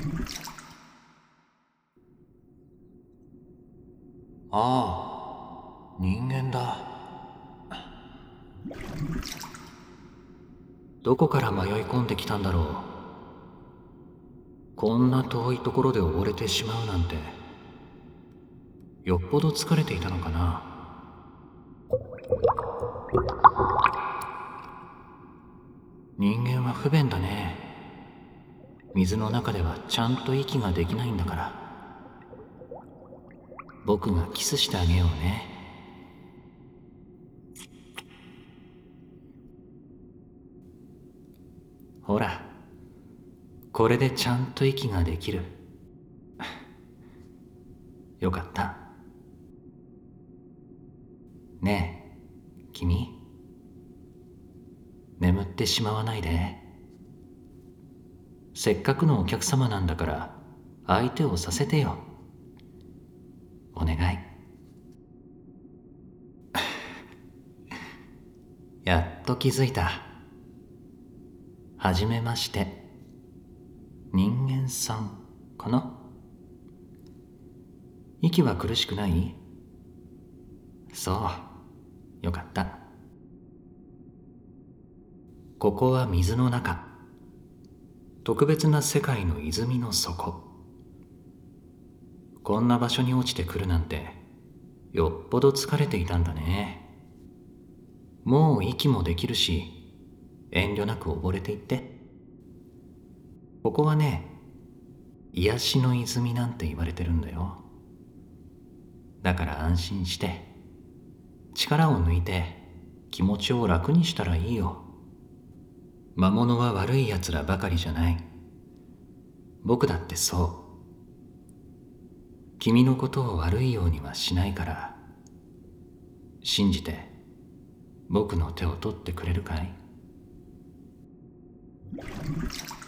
ああ、人間だ。どこから迷い込んできたんだろう。こんな遠いところで溺れてしまうなんて。よっぽど疲れていたのかな。人間は不便だね。水の中ではちゃんと息ができないんだから。僕がキスしてあげようね。ほら、これでちゃんと息ができる。よかった。ねえ、君。眠ってしまわないで。せっかくのお客様なんだから相手をさせてよ。お願い。やっと気づいた。はじめまして。人間さんかな。息は苦しくない？そう、よかった。ここは水の中。特別な世界の泉の底。こんな場所に落ちてくるなんて、よっぽど疲れていたんだね。もう息もできるし、遠慮なく溺れていって。ここはね、癒しの泉なんて言われてるんだよ。だから安心して、力を抜いて気持ちを楽にしたらいいよ。魔物は悪い奴らばかりじゃない。僕だってそう。君のことを悪いようにはしないから、信じて僕の手を取ってくれるかい？